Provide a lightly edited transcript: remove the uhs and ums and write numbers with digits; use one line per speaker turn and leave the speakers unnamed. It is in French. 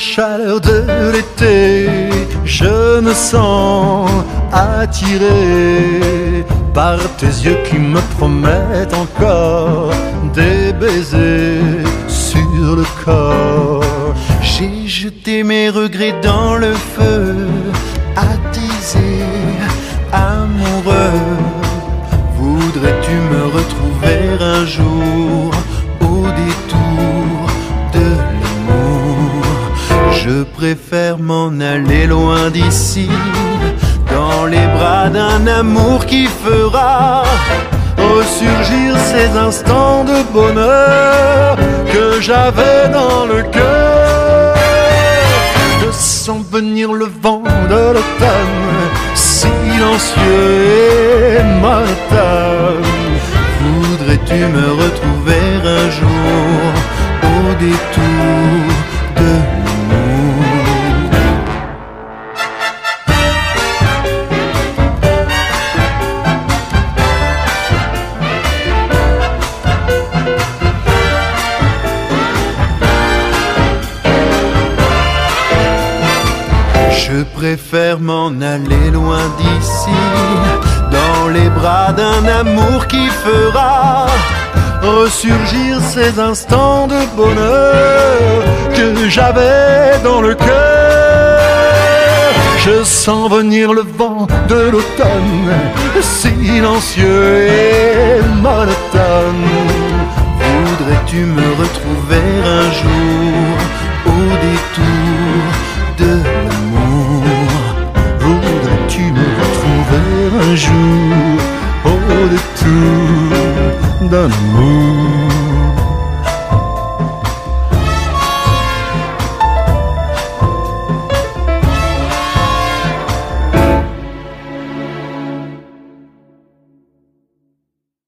chaleur de l'été, je me sens attiré par tes yeux qui me promettent encore des baisers sur le corps. J'ai jeté mes regrets dans le feu, attisé, amoureux. Voudrais-tu me retrouver un jour au détour de l'amour? Je préfère m'en aller loin d'ici, dans les bras d'un amour qui fera ressurgir ces instants de bonheur que j'avais dans le cœur. Je sens venir le vent de l'automne, silencieux et monotone. Voudrais-tu me retrouver un jour au détour de l'amour? Je préfère m'en aller loin d'ici, dans les bras d'un amour qui fera ressurgir ces instants de bonheur que j'avais dans le cœur. Je sens venir le vent de l'automne, silencieux et monotone. Voudrais-tu me retrouver un jour au détour de l'amour? Voudrais-tu me retrouver un jour au détour d'un amour?